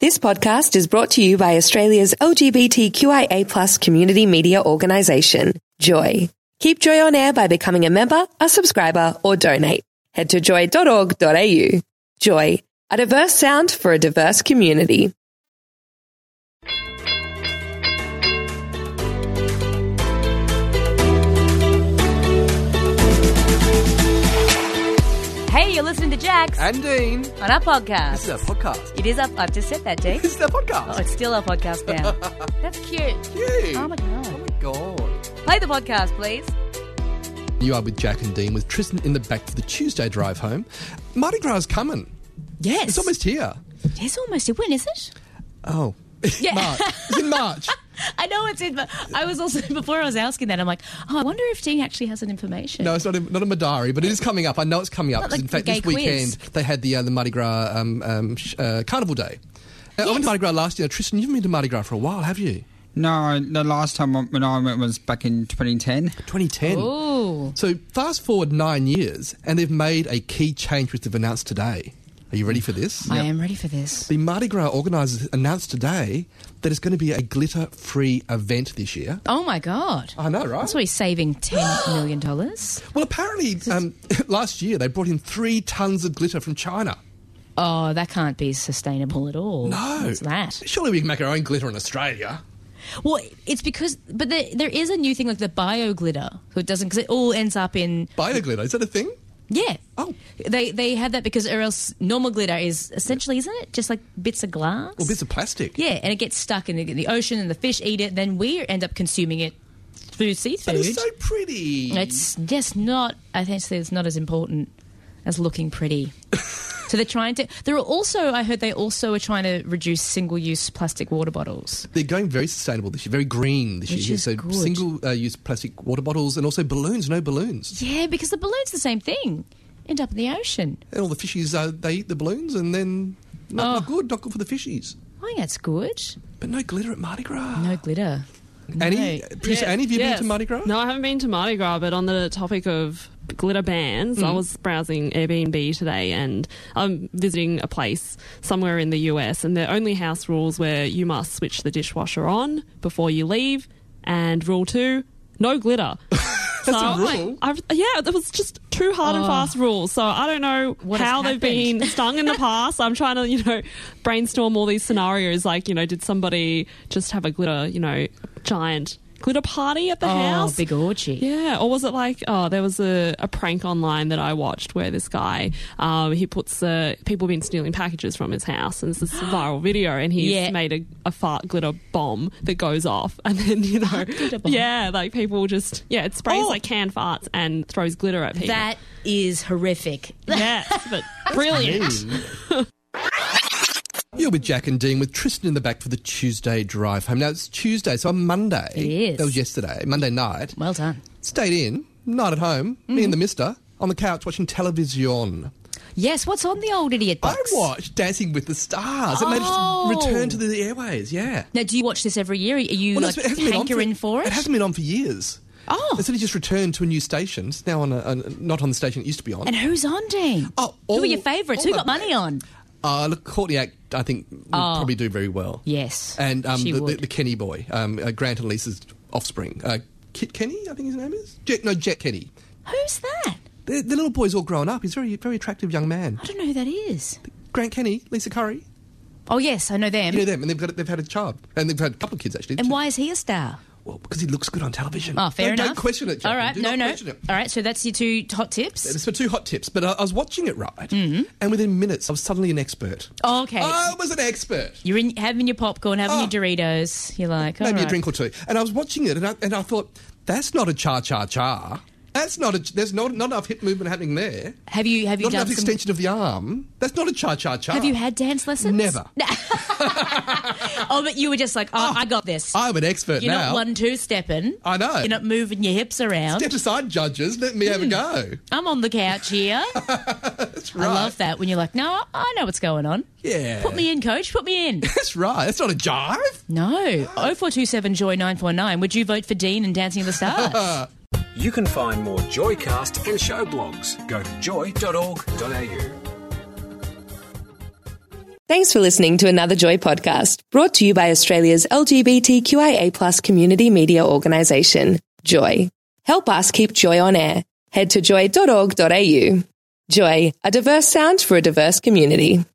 This podcast is brought to you by Australia's LGBTQIA+ community media organisation, Joy. Keep Joy on air by becoming a member, a subscriber, or donate. Head to joy.org.au. Joy, a diverse sound for a diverse community. Hey, you're listening to Jax And Dean. on our podcast. This is our podcast. It is up. I've just said that, Dean. This is our podcast. Oh, it's still our podcast now. That's cute. Cute. Oh, my God. God. Play the podcast, please. You are with Jack and Dean with Tristan in the back for the Tuesday drive home. Mardi Gras is coming. Yes. It's almost here. It's almost. When is it? Oh. Yeah. March. It's in March. I know it's in, but I was also, before I was asking that, I'm like, I wonder if Dean actually has an information. No, it's not in my diary, but it is coming up. I know it's coming up. Not like In fact, the this gay weekend quiz. they had the Mardi Gras Carnival Day. I went to Mardi Gras last year. Tristan, you've been to Mardi Gras for a while, have you? No, the last time when I went was back in 2010. 2010. Oh. So fast forward 9 years, and they've made a key change which they've announced today. Are you ready for this? I am ready for this. The Mardi Gras organisers announced today that it's going to be a glitter-free event this year. Oh, my God. I know, right? That's why he's saving $10 million. Well, apparently, last year they brought in 3 tons of glitter from China. Oh, that can't be sustainable at all. No. What's that? Surely we can make our own glitter in Australia. Well, it's because, but there is a new thing like the bio glitter, so it doesn't, because it all ends up in. Bioglitter, is that a thing? Yeah. Oh. They had that because, or else normal glitter is essentially, isn't it, just like bits of glass? Or bits of plastic. Yeah, and it gets stuck in the ocean and the fish eat it, then we end up consuming it through seafood. But it's so pretty. It's just not, I think it's not as important as looking pretty. So they're trying to, I heard they also are trying to reduce single-use plastic water bottles. They're going very sustainable this year, very green this Which year. is So good. single-use plastic water bottles and also balloons, no balloons. Yeah, because the balloon's the same thing. End up in the ocean. And all the fishies, they eat the balloons and then not good for the fishies. I think that's good. But no glitter at Mardi Gras. No glitter. Annie, Princess Annie, have you been to Mardi Gras? No, I haven't been to Mardi Gras, but on the topic of glitter bans, I was browsing Airbnb today and I'm visiting a place somewhere in the US and their only house rules where you must switch the dishwasher on before you leave, and rule 2, no glitter. That's a rule. That was just too hard and fast rules. So I don't know What how has they've happened? been stung in the past. I'm trying to, brainstorm all these scenarios. Like, did somebody just have a glitter, giant glitter party at the house? Big orgy. Yeah, or was it like, there was a prank online that I watched where this guy, he puts, people have been stealing packages from his house, and it's this viral video, and he's made a fart glitter bomb that goes off, and then, glitter bomb? yeah, like people just, it sprays like canned farts and throws glitter at people. That is horrific. Yes, but brilliant. You're with Jack and Dean with Tristan in the back for the Tuesday drive home. Now, it's Tuesday, so on Monday. It is. That was yesterday, Monday night. Well done. Stayed in, night at home, me and the mister, on the couch watching television. Yes, what's on the old idiot box? I watched Dancing with the Stars. It made its return to the airways, yeah. Now, do you watch this every year? Are you Well, it hasn't been on hankering for it? It hasn't been on for years. Oh. It's only just returned to a new station. It's now on not on the station it used to be on. And who's on, Dean? Oh, Who all- are your favourites? all Who got my- money on? Look, Courtney Act, I think, would probably do very well. Yes, And she would. the Kenny boy, Grant and Lisa's offspring. Kit Kenny, I think his name is? Jet Kenny. Who's that? The little boy's all grown up. He's a very, very attractive young man. I don't know who that is. Grant Kenny, Lisa Curry. Oh, yes, I know them. You know them, and they've had a child. And they've had a couple of kids, actually. And why is he a star? Well, because he looks good on television. Oh, fair enough. Don't question it, Jackie. All right, Do not no. question it. All right, so that's your 2 hot tips. It's for 2 hot tips, but I was watching it, right? Mm-hmm. And within minutes, I was suddenly an expert. Oh, okay. I was an expert. You're having your popcorn, having your Doritos. You're like, all Maybe right. a drink or 2. And I was watching it, and I thought, that's not a cha-cha-cha. There's not enough hip movement happening there. Have you Not done enough some... extension of the arm. That's not a cha-cha-cha. Have you had dance lessons? Never. Oh, but you were just like, I got this. I'm an expert You're now. not 1-2 stepping. I know. You're not moving your hips around. Step aside, judges. Let me have a go. I'm on the couch here. That's right. I love that when you're like, no, I know what's going on. Yeah. Put me in, coach. Put me in. That's right. That's not a jive. No. 0427 Joy 949. Would you vote for Dean and Dancing with the Stars? You can find more Joycast and show blogs. Go to joy.org.au. Thanks for listening to another Joy podcast, brought to you by Australia's LGBTQIA+ community media organisation, Joy. Help us keep Joy on air. Head to joy.org.au. Joy, a diverse sound for a diverse community.